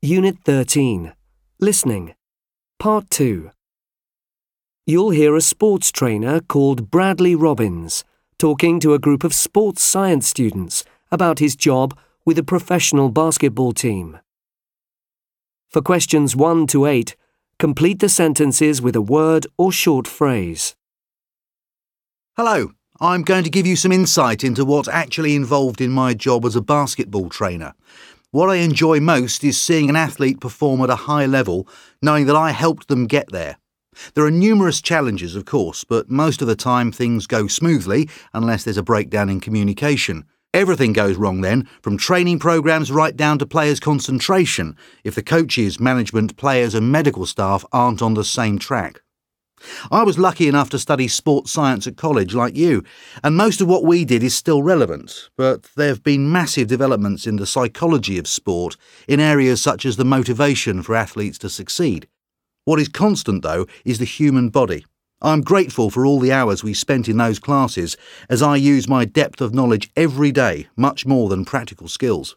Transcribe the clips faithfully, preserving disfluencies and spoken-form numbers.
Unit thirteen. Listening. Part two. You'll hear a sports trainer called Bradley Robbins talking to a group of sports science students about his job with a professional basketball team. For questions one to eight, complete the sentences with a word or short phrase. Hello, I'm going to give you some insight into what's actually involved in my job as a basketball trainer. What I enjoy most is seeing an athlete perform at a high level, knowing that I helped them get there. There are numerous challenges, of course, but most of the time things go smoothly unless there's a breakdown in communication. Everything goes wrong then, from training programs right down to players' concentration, if the coaches, management, players and medical staff aren't on the same track. I was lucky enough to study sports science at college like you, and most of what we did is still relevant, but there have been massive developments in the psychology of sport in areas such as the motivation for athletes to succeed. What is constant, though, is the human body. I'm grateful for all the hours we spent in those classes, as I use my depth of knowledge every day, much more than practical skills.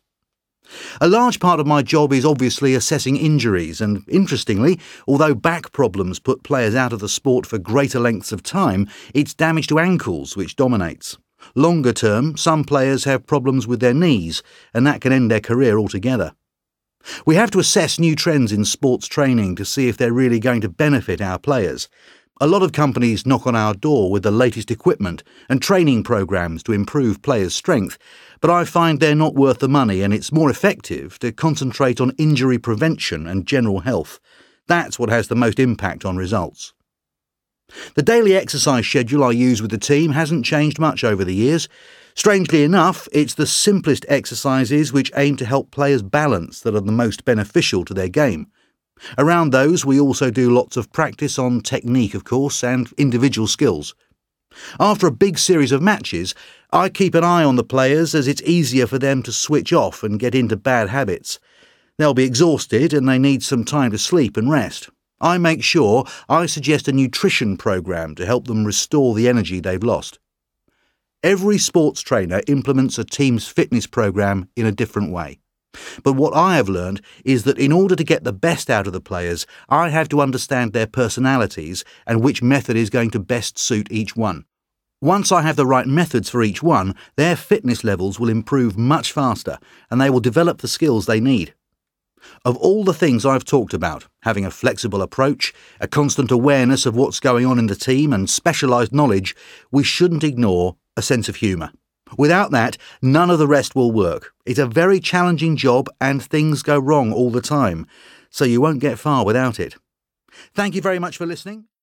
A large part of my job is obviously assessing injuries, and interestingly, although back problems put players out of the sport for greater lengths of time, it's damage to ankles which dominates. Longer term, some players have problems with their knees, and that can end their career altogether. We have to assess new trends in sports training to see if they're really going to benefit our players. A lot of companies knock on our door with the latest equipment and training programs to improve players' strength, but I find they're not worth the money, and it's more effective to concentrate on injury prevention and general health. That's what has the most impact on results. The daily exercise schedule I use with the team hasn't changed much over the years. Strangely enough, it's the simplest exercises which aim to help players balance that are the most beneficial to their game. Around those, we also do lots of practice on technique, of course, and individual skills. After a big series of matches, I keep an eye on the players, as it's easier for them to switch off and get into bad habits. They'll be exhausted and they need some time to sleep and rest. I make sure I suggest a nutrition program to help them restore the energy they've lost. Every sports trainer implements a team's fitness program in a different way. But what I have learned is that in order to get the best out of the players, I have to understand their personalities and which method is going to best suit each one. Once I have the right methods for each one, their fitness levels will improve much faster and they will develop the skills they need. Of all the things I've talked about, having a flexible approach, a constant awareness of what's going on in the team and specialised knowledge, we shouldn't ignore a sense of humour. Without that, none of the rest will work. It's a very challenging job and things go wrong all the time, so you won't get far without it. Thank you very much for listening.